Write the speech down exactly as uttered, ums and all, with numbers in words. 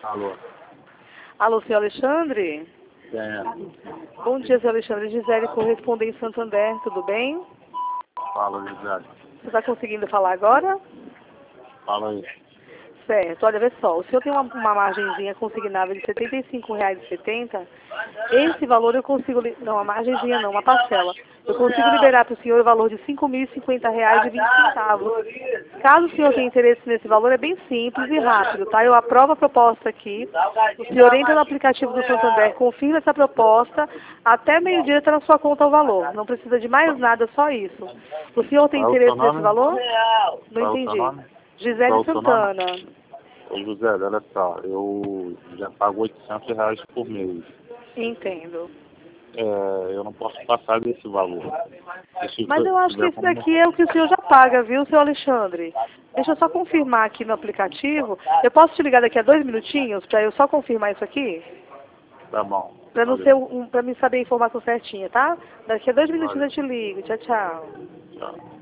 Alô. Alô, senhor Alexandre? É. Bom dia, senhor Alexandre. Gisele, correspondente em Santander, tudo bem? Fala, Gisele. Você está conseguindo falar agora? Fala aí. Certo. Olha, vê só. O senhor tem uma, uma margenzinha consignável de setenta e cinco reais e setenta centavos. Esse valor eu consigo... li- Não, a margenzinha não, uma parcela. Eu consigo liberar para o senhor o valor de cinco mil e cinquenta reais e vinte centavos. Caso o senhor tenha interesse nesse valor, é bem simples e rápido, tá? Eu aprovo a proposta aqui. O senhor entra no aplicativo do Santander, confirma essa proposta. Até meio-dia está na sua conta o valor. Não precisa de mais nada, só isso. O senhor tem Qual é o seu interesse nesse nome? valor? Não Qual é o seu entendi. nome? Gisele Qual é o seu nome? Santana. Ô, Gisele, olha só. Eu já pago oitocentos reais por mês. Entendo. É, eu não posso passar desse valor. Se Mas eu acho que tiver esse como... daqui é o que o senhor já paga, viu, senhor Alexandre? Deixa eu só confirmar aqui no aplicativo. Eu posso te ligar daqui a dois minutinhos para eu só confirmar isso aqui? Tá bom. Para não Valeu. ser um, para me saber a informação certinha, tá? Daqui a dois minutinhos Valeu. eu te ligo. Tchau, tchau. Tchau.